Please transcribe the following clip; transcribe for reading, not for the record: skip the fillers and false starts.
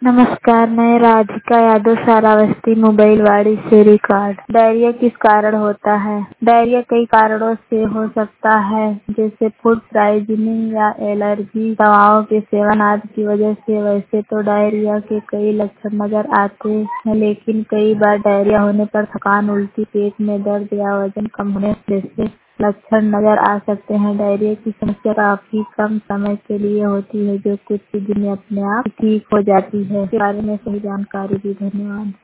नमस्कार, मैं राधिका यादव श्रावस्ती मोबाइलवाड़ी से रिकॉर्ड। डायरिया किस कारण होता है? डायरिया कई कारणों से हो सकता है, जैसे फूड पॉइजनिंग या एलर्जी, दवाओं के सेवन आदि की वजह से। वैसे तो डायरिया के कई लक्षण नजर आते हैं, लेकिन कई बार डायरिया होने पर थकान, उल्टी, पेट में दर्द या वजन कम होने जैसे लक्षण नजर आ सकते हैं। डायरिया की समस्या काफी कम समय के लिए होती है, जो कुछ ही दिन में अपने आप ठीक हो जाती है। इसके बारे में सही जानकारी दी, धन्यवाद।